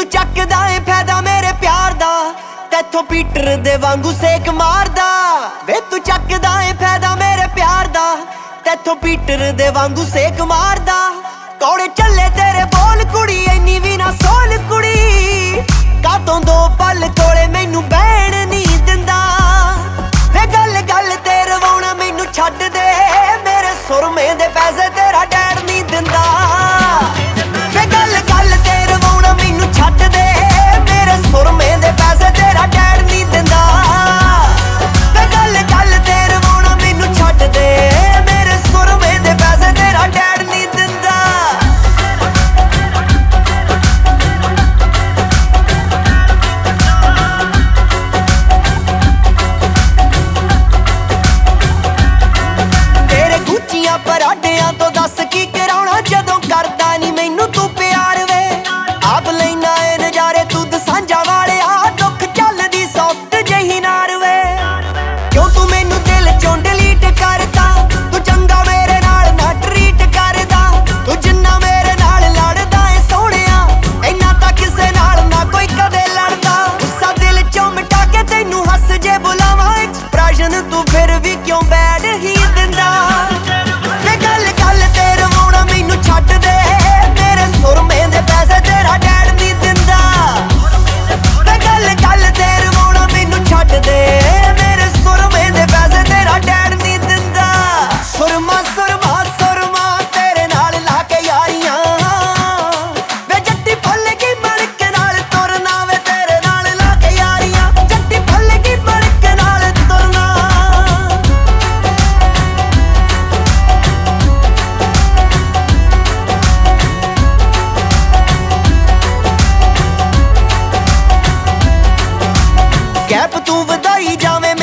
ਚੱਕਦਾ ਏ ਫਾਇਦਾ ਮੇਰੇ ਪਿਆਰ ਦਾ, ਤੈਥੋਂ ਪੀਟਰ ਦੇ ਵਾਂਗੂ ਸੇਕ ਮਾਰਦਾ। ਵੇ ਤੂੰ ਚੱਕਦਾ ਏ ਫਾਇਦਾ ਮੇਰੇ ਪਿਆਰ ਦਾ, ਤੈਥੋਂ ਪੀਟਰ ਦੇ ਵਾਂਗੂ ਸੇਕ ਮਾਰਦਾ। ਕੌੜੇ ਚੱਲੇ ਤੇਰੇ ਬੋਲ ਕੁੜੀ, ਇੰਨੀ ਵੀ ਨਾ ਸੋਲ ਕੁੜੀ, ਕਾਤੋਂ ਦੋ ਪਲ ਕੋਲੇ ਮੈਨੂੰ ਬਹਿਣ ਨਹੀਂ ਦਿੰਦਾ। ਵੇ ਗੱਲ ਗੱਲ ਤੇ ਰਵਾਉਣਾ ਮੈਨੂੰ ਛੱਡ ਦੇ, ਮੇਰੇ ਸੁਰਮੇ ਦੇ ਪੈਸੇ ਤੇਰਾ ਡੈਡ ਨਹੀਂ ਦਿੰਦਾ। ਵੇ ਗੱਲ ਗੱਲ ਤੇ ਰਵਾਉਣਾ ਮੈਨੂੰ ਛੱਡ ਦੇ, ਮੇਰੇ ਸੁਰਮੇ ਦੇ ਪੈਸੇ ਤੇਰਾ ਡੈਡ ਨਹੀਂ ਦਿੰਦਾ। ਵੇ ਗੱਲ ਗੱਲ ਤੇ ਰਵਾਉਣਾ ਮੈਨੂੰ ਛੱਡ ਦੇ, ਮੇਰੇ ਸੁਰਮੇ ਦੇ ਪੈਸੇ ਤੇਰਾ ਡੈਡ ਨਹੀਂ ਦਿੰਦਾ। ਤੇਰੇ ਗੁੱਚੀਆਂ ਪਰਾਡਿਆਂ ਤੋਂ ਦੱਸ ਕੀ ਕਰਾਉਣਾ, ਜਦੋਂ ਕਰਦਾ ਨਹੀਂ ਮੈਨੂੰ ਤੂੰ ਪਿਆਰ ਵੇ। ਆਪ ਲੈਣਾ ਏ ਨਜ਼ਾਰੇ ਤੂੰ ਦਸਾਂਝਾ ਵਾਲਿਆ, ਦੁੱਖ ਚੱਲਦੀ ਸੌਫਟ ਜਹੀ ਨਾਰ ਵੇ। ਕਿਉਂ ਤੂੰ ਮੈਨੂੰ ਦਿਲ ਚੋਂ ਡਿਲੀਟ ਕਰਦਾ, ਤੂੰ ਚੰਗਾ ਮੇਰੇ ਨਾਲ ਨਾ ਟਰੀਟ ਕਰਦਾ। ਤੂੰ ਜਿੰਨਾ ਮੇਰੇ ਨਾਲ ਲੜਦਾ ਏ ਸੋਹਣਿਆ, ਇੰਨਾ ਤਾਂ ਕਿਸੇ ਨਾਲ ਨਾ ਕੋਈ ਕਦੇ ਲੜਦਾ। ਗੁੱਸਾ ਦਿਲ ਚੋਂ ਮਿਟਾ ਕੇ ਤੈਨੂੰ ਹੱਸ ਜੇ ਬੁਲਾਵਾਂ, ਐਕਸਪ੍ਰੈਸ਼ਨ ਤੂੰ ਫਿਰ ਵੀ ਕਿਉਂ ਬੈਡ ਹੀ ਦਿੰਦਾ। ਵੇ ਗੱਲ ਗੱਲ ਤੇ ਰਵਾਉਣਾ ਮੈਨੂੰ ਛੱਡ ਦੇ, ਮੇਰੇ ਸੁਰਮੇ ਦੇ ਪੈਸੇ ਤੇਰਾ ਡੈਡ ਨਹੀਂ ਦਿੰਦਾ। ਵੇ ਗੱਲ ਗੱਲ ਤੇ ਰਵਾਉਣਾ ਮੈਨੂੰ ਛੱਡ ਦੇ, ਮੇਰੇ ਸੁਰਮੇ ਦੇ ਪੈਸੇ ਤੇਰਾ ਡੈਡ ਨਹੀਂ ਦਿੰਦਾ। ਸੁਰਮਾ ਸੁਰਮਾ ਸੁਰਮਾ ਤੇਰੇ ਨਾਲ ਲਾ ਕੇ ਯਾਰੀਆਂ, ਵੇ ਜੱਟੀ ਫੁੱਲ ਗਈ ਮਣਕ ਨਾਲ ਤੁਰਨਾ, ਵੇ ਤੇਰੇ ਨਾਲ ਲਾ ਕੇ ਯਾਰੀਆਂ, ਜੱਟੀ ਫੁੱਲ ਗਈ ਮਣਕ ਨਾਲ ਤੁਰਨਾ। ਕੈਪ ਤੂੰ ਵਧਾਈ ਜਾਵੇਂ